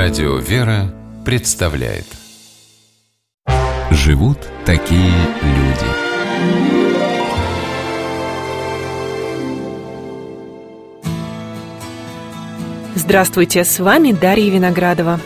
Радио «Вера» представляет. Живут такие люди. Здравствуйте, с вами Дарья Виноградова.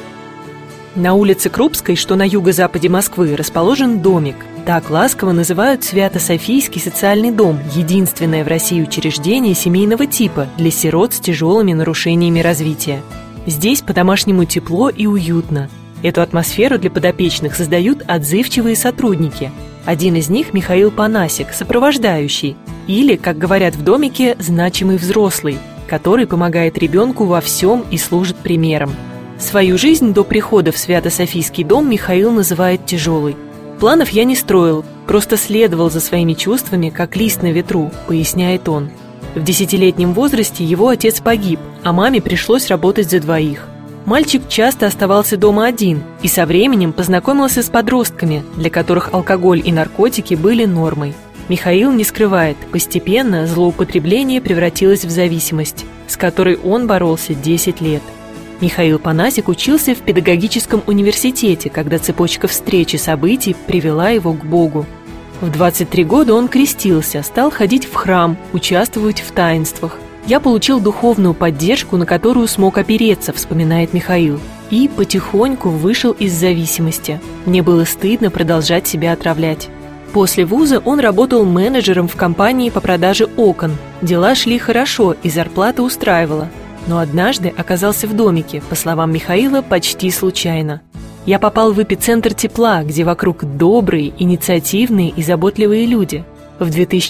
На улице Крупской, что на юго-западе Москвы, расположен домик. Так ласково называют Свято-Софийский социальный дом, единственное в России учреждение семейного типа для сирот с тяжелыми нарушениями развития. Здесь по-домашнему тепло и уютно. Эту атмосферу для подопечных создают отзывчивые сотрудники. Один из них – Михаил Панасик, сопровождающий, или, как говорят в домике, значимый взрослый, который помогает ребенку во всем и служит примером. Свою жизнь до прихода в Свято-Софийский дом Михаил называет тяжелой. Планов я не строил, просто следовал за своими чувствами, как лист на ветру, поясняет он. В 10-летнем возрасте его отец погиб, а маме пришлось работать за двоих. Мальчик часто оставался дома один и со временем познакомился с подростками, для которых алкоголь и наркотики были нормой. Михаил не скрывает, постепенно злоупотребление превратилось в зависимость, с которой он боролся 10 лет. Михаил Панасик учился в педагогическом университете, когда цепочка встреч и событий привела его к Богу. В 23 года он крестился, стал ходить в храм, участвовать в таинствах. «Я получил духовную поддержку, на которую смог опереться», — вспоминает Михаил, и потихоньку вышел из зависимости. Мне было стыдно продолжать себя отравлять. После вуза он работал менеджером в компании по продаже окон. Дела шли хорошо и зарплата устраивала. Но однажды оказался в домике, по словам Михаила, почти случайно. «Я попал в эпицентр тепла, где вокруг добрые, инициативные и заботливые люди». В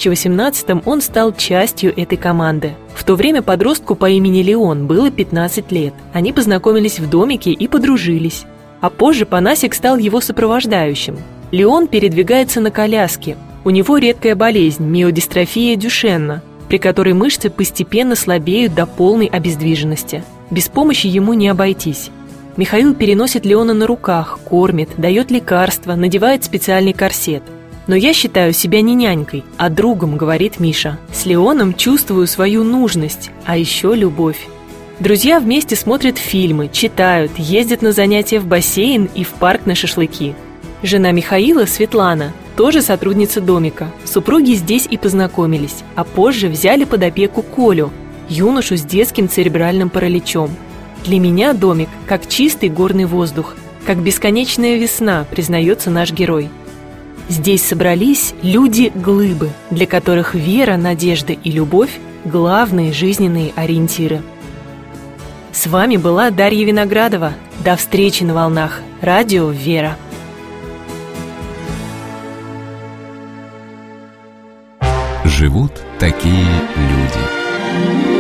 2018-м он стал частью этой команды. В то время подростку по имени Леон было 15 лет. Они познакомились в домике и подружились. А позже Панасик стал его сопровождающим. Леон передвигается на коляске. У него редкая болезнь – миодистрофия Дюшенна, при которой мышцы постепенно слабеют до полной обездвиженности. Без помощи ему не обойтись. Михаил переносит Леона на руках, кормит, дает лекарства, надевает специальный корсет. «Но я считаю себя не нянькой, а другом», — говорит Миша. «С Леоном чувствую свою нужность, а еще любовь». Друзья вместе смотрят фильмы, читают, ездят на занятия в бассейн и в парк на шашлыки. Жена Михаила, Светлана, тоже сотрудница домика. Супруги здесь и познакомились, а позже взяли под опеку Колю, юношу с детским церебральным параличом. «Для меня домик как чистый горный воздух, как бесконечная весна», признается наш герой. Здесь собрались люди-глыбы, для которых вера, надежда и любовь – главные жизненные ориентиры. С вами была Дарья Виноградова. До встречи на волнах. Радио «Вера». Живут такие люди.